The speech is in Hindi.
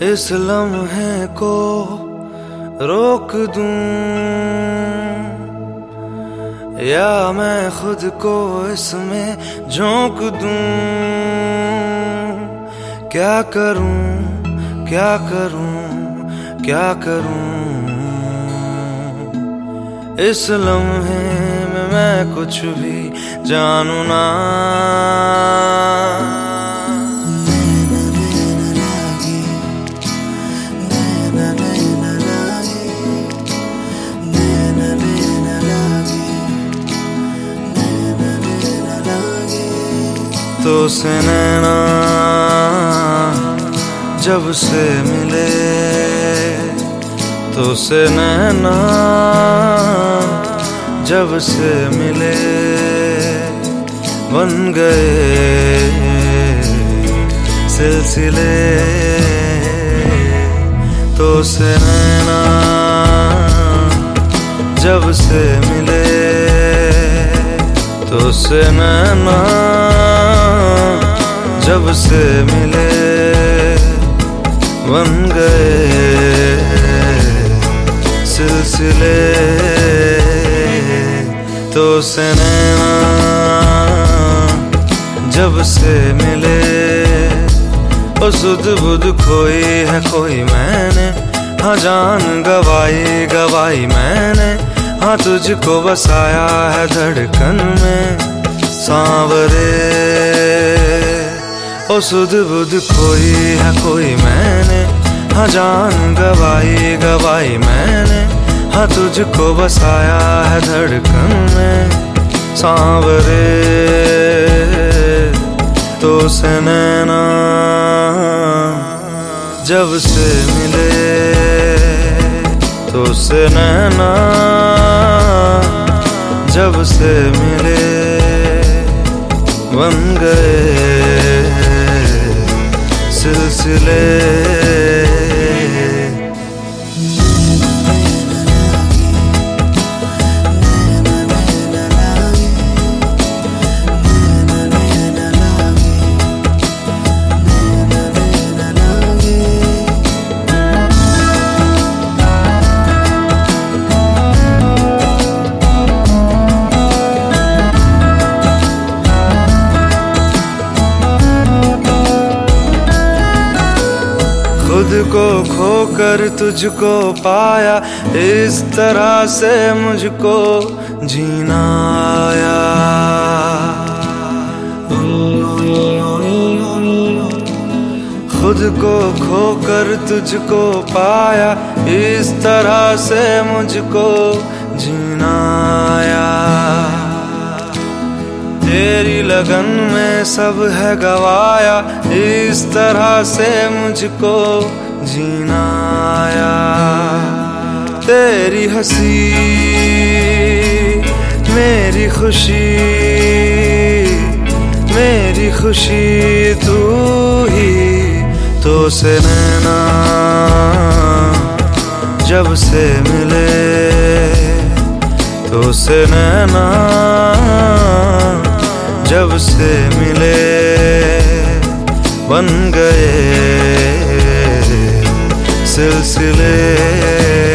इस लम्हे को रोक दूं या मैं खुद को इसमें झोंक दूं। क्या करूं क्या करूं क्या करूं, इस लम्हे में मैं कुछ भी जानू ना। तो से नैना जब से मिले, तो से नैना जब से मिले, बन गए सिलसिले। तो से नैना जब से मिले, तो से नैना जब से मिले, बन गए सिलसिले। तो से नैना जब से मिले, ओ सुध बुध खोई है कोई मैंने, हाँ जान गवाई गवाई मैंने, हाँ तुझको बसाया है धड़कन में सांवरे। ओ सुध बुध खोई है कोई मैंने, हाँ जान गवाई गवाई मैंने, हाँ तुझको बसाया है धड़कन में सांवरे। तो से नैना जब से मिले, तो से नैना जब से मिले, बन गए सिलसिले। खुद को खोकर तुझको पाया, इस तरह से मुझको जीना आया। खुद को खोकर तुझको पाया, इस तरह से मुझको जीना आया। तेरी लगन में सब है गवाया, इस तरह से मुझको जीना आया। तेरी हंसी मेरी खुशी, मेरी खुशी तू ही। तो से नैना जब से मिले, तो से नैना जब से मिले, बन गए सिलसिले।